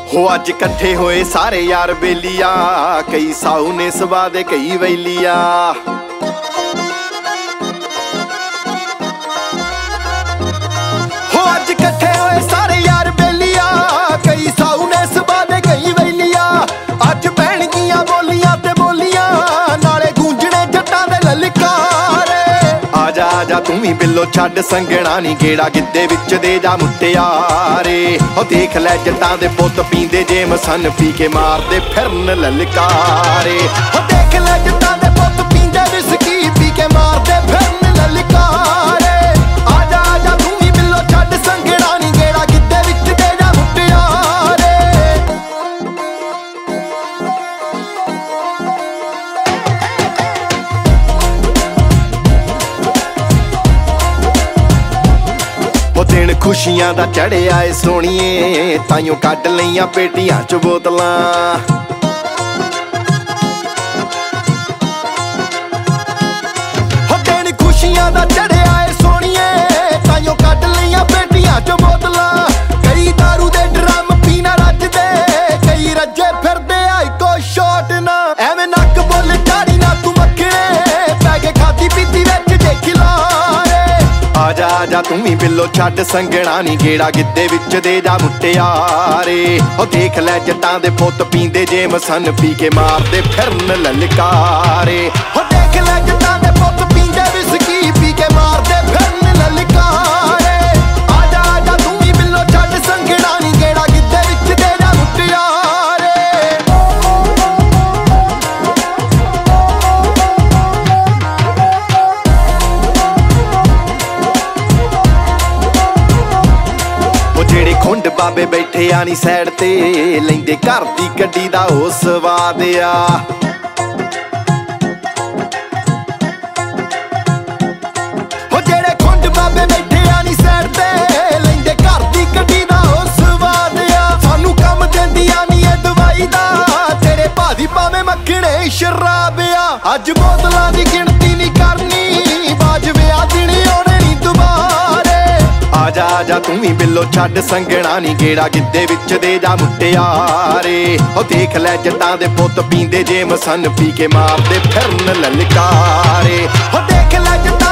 हो अज कट्ठे होए सारे यार बेलिया, कई साऊ ने सवा दे कई वैलिया। हो अज कट्ठे होए सारे यार बेलिया, कई साऊ ने सवा दे कई वैलिया। अज पैणगियां बोलियां ते बोलियां, नाले गूंजने जट्टां दे ललकारे। आजा आजा तू भी बिल्लो छड्ड संगना नी गेड़ा, गिद्दे विच दे जा मुटियारे। ओ देख लै जट्टां दे पुत्त पींदे जेमसन, पी के मारदे फिरन ललकारे। ओ देख लै जट्टां दे पुत्त पींदे विस्की, पी के मारदे फिरन ललकारे। आजा आजा तू भी बिल्लो छड्ड संगना नी गेड़ा, गिद्दे विच दे जा मुटियारे। दिन खुशियां दा चढ़िया ऐ सोनिए, ताइयों कड्ड लईयां पेटियां च बोतलां। हो दिन खुशियां दा चढ़िया ऐ सोनिए, ताइयों कड्ड लईयां पेटियां च बोतलां। कई दारू दे ड्रम पीना रजदे, कई रज्जे फिरदे आई को शॉट ना। एवें नक बुल चाड़ी ना तू मक्खणे, पै के खादी पीती विच जे खिलारे। आजा आजा तू भी बिल्लो छड्ड संगना नी गेड़ा, गिद्दे विच दे जा मुटियारे। ओ देख लै जट्टां दे पुत्त पींदे जेमसन, पी के मारदे फिरन ललकारे। ओ देख लै जट्टां दे पुत्त पींदे विस्की, पी के मारदे फिरन ललकारे। आजा आजा तू भी बिल्लो छड्ड संगना नी गेड़ा, गिद्दे विच दे जा मुटियारे। जेड़े खुंड बाबे बैठे आनी सैड ते, लैंदे घर दी गड्डी दा ओ स्वाद आ। हो जेड़े खुंड बाबे बैठे आनी सैड ते, लैंदे घर दी गड्डी दा ओ स्वाद आ। सानू कम देंदियां नी ए दवाई दा, तेरे भादी भावें मक्खणे शराब आ। अज बोतलां दी गिणती नी करनी, बाजवे आ दिन औणे नी दुबारे। आजा आजा तू भी बिल्लो छड्ड संगना नी गेड़ा, गिद्दे विच दे जा मुटियारे। ओ देख लै जट्टां दे पुत्त पींदे जेमसन, पी के मारदे फिरन ललकारे। ओ देख लै जट्टां